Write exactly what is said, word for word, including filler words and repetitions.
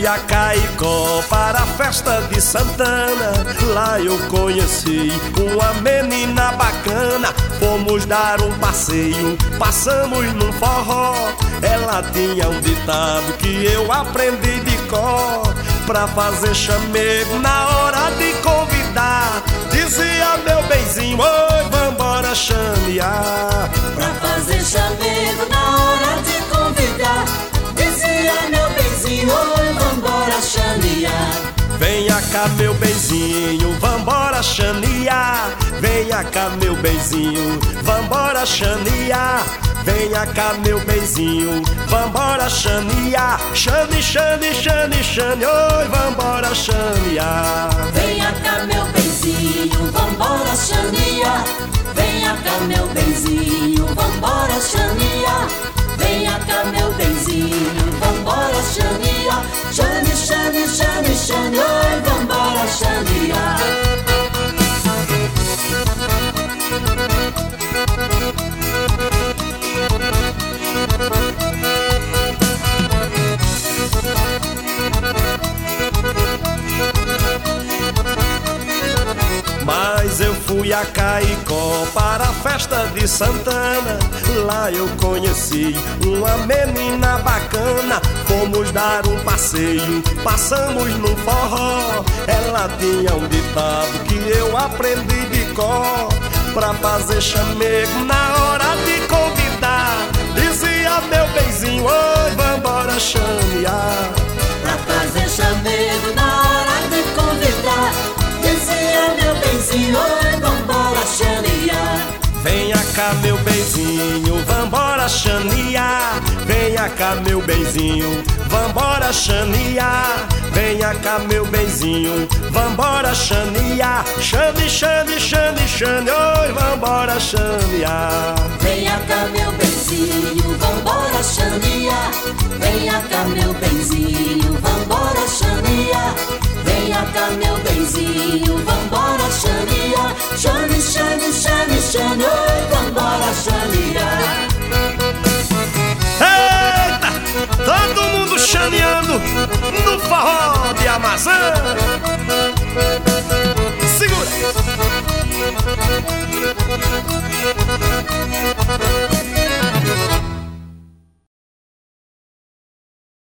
fui a Caicó para a festa de Santana. Lá eu conheci uma menina bacana. Fomos dar um passeio, passamos num forró. Ela tinha um ditado que eu aprendi de cor. Pra fazer chamego na hora de convidar, dizia meu benzinho, oi, vambora chamear. Pra fazer chamego na hora de convidar, dizia meu benzinho, oi, vambora chamear. Venha cá meu benzinho, vambora chanear. Venha cá meu benzinho, vambora chanear. Venha cá meu benzinho, vambora chanear. Chane, chane, chane, chane, oi, vambora chanear. Venha cá meu benzinho, vambora chanear. Venha cá meu benzinho, vambora chanear. Venha cá meu benzinho, vambora chanear. Chane, chane, chane, chane, oi, vambora chanear. Mas eu fui a Caicó para a festa de Santana. Lá eu conheci uma menina bacana. Fomos dar um passeio, passamos num forró. Ela tinha um ditado que eu aprendi de cor. Pra fazer chamego na hora de convidar, dizia meu benzinho, oi, vambora chamear. Pra fazer chamego na hora de convidar, dizia meu benzinho, oi, vambora chanear. Venha cá meu benzinho, vambora chanear. Venha cá meu benzinho, vambora chanear. Venha cá meu benzinho, vambora chanear. Chane, chane, chane, chane, oi, vambora chanear. Venha cá meu benzinho, vambora chanear. Venha cá meu benzinho, vambora chanear. Venha cá meu benzinho, vambora chanear. Chane, chane, chane, chane, oi, vambora chanear. Eita! Todo mundo chaneando no forró de Amazã.